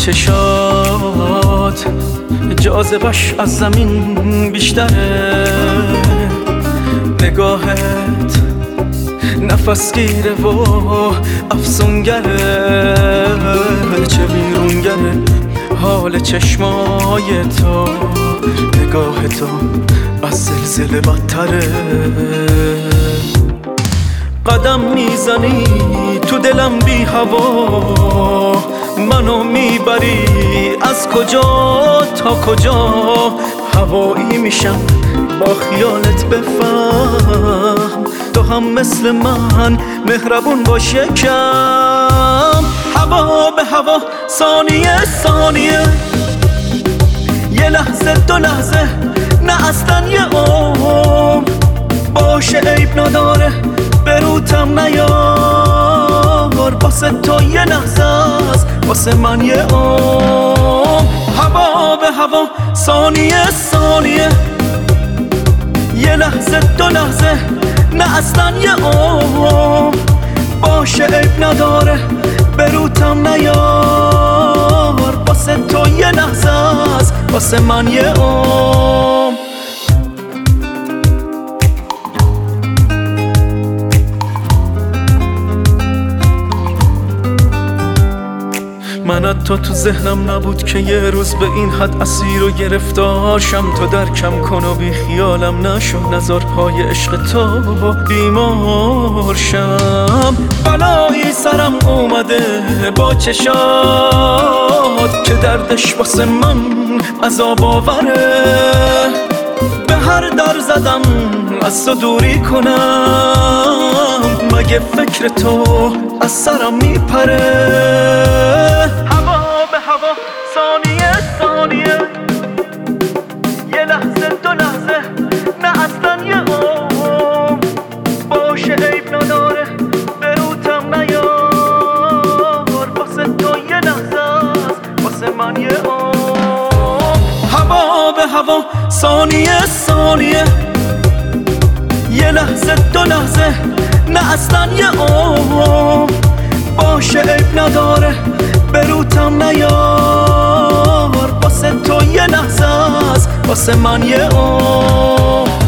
چشات جاذبش از زمین بیشتره، نگاهت نفسگیره و افسونگره، چه بیرونگره حال چشمای تو، نگاه تو از زلزله بدتره. قدم میزنی تو دلم بی هوا، منو میبری از کجا تا کجا، هوایی میشم با خیالت، بفهم تو هم مثل من مهربون باش یکم. هوا به هوا، ثانیه ثانیه، یه لحظه دو لحظه، نه اصلا یه عمر، باشه عیب نداره بروتم نیار، واسه تو یه لحظه است واسه من یه عمر. هوا به هوا، ثانیه ثانیه، یه لحظه دو لحظه، نه اصلا یه عمر، باشه عیب نداره بروتم نیار، واسه تو یه لحظه است واسه من یه عمر. من تو ذهنم نبود که یه روز به این حد اسیر و گرفتار شم، تو درکم کن و بی خیالم نشو، نزار پای عشق تو بیمار شم. بلایی سرم اومده با چشات که دردش واسه من عذاب آوره، به هر در زدم از تو دوری کنم، مگه فکر تو از سرم میپره. هوا به هوا، ثانیه ثانیه، یه لحظه دو لحظه، نه اصلا یه عمر، باشه عیب نداره بروتم نیار، واسه تو یه لحظه است واسه من یه عمر. هوا به هوا، ثانیه ثانیه، یه لحظه دو لحظه، نه اصلا یه عمر، باشه عیب نداره بروتم نیار، واسه تو یه لحظه است واسه من یه عمر.